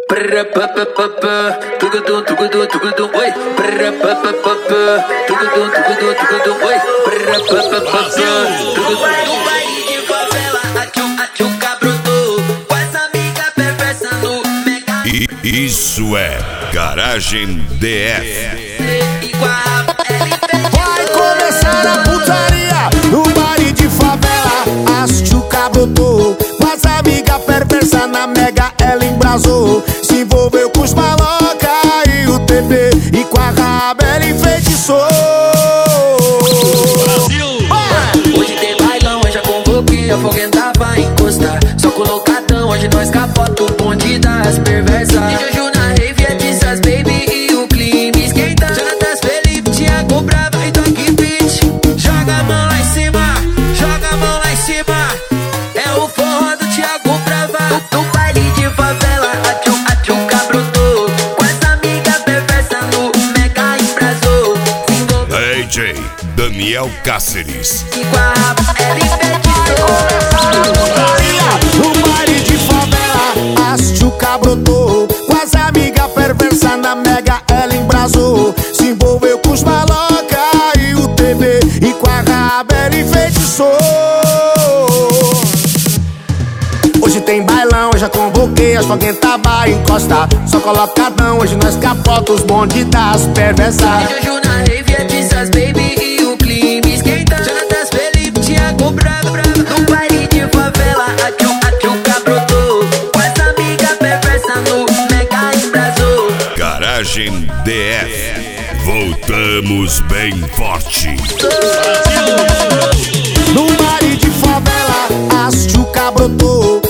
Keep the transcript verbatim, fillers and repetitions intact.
Tugudum, tugudum, tugudum, oi. Tugudum, tugudum, tugudum, oi. No baile de favela, a tchuca, tchuca brotou. Com as amigas perversas no mega. E isso é Garagem D F. E com a Vai começar a putaria no baile de favela. As tchuca brotou. Com as amigas perversas na mega, ela embrasou. Se envolveu com os maloca e o T P. E com a raba ela enfeitiçou. Hoje tem bailão, eu já convoquei. A foguenta vai encostar. Só colocadão, hoje nós capota o bonde das perversas. De Juju na rave, é dessas baby e o clima esquenta. Jonatas Felipe, Thiago Brava e Dog Beat. Joga a mão lá em cima, joga a mão lá em cima. É o forró do Thiago Brava. No baile de favela, a tchuca, a tchuca brotou. Com as amigas perversas no mega embrasou. Se envolveu D J Daniel Cáceres. e com a raba ela enfeitiçou. No baile de favela, as tchuca brotou. Com as amigas perversas na mega, ela embrasou. Se envolveu com os maloca e o T V. E com a raba ela enfeitiçou. Hoje tem bailão, eu já convoquei. As foguenta vai encostar. Só colocadão, hoje nós capota os bonde das perversas. De Juju na rave, é dessas baby e o clima esquenta. Jonatas Felipe, Thiago Brava, brava. No baile de favela, a tchuca, a tchuca brotou. Com as amigas perversas no mega embrasou. Garagem D F. Voltamos bem forte. No baile de favela, as tchuca brotou.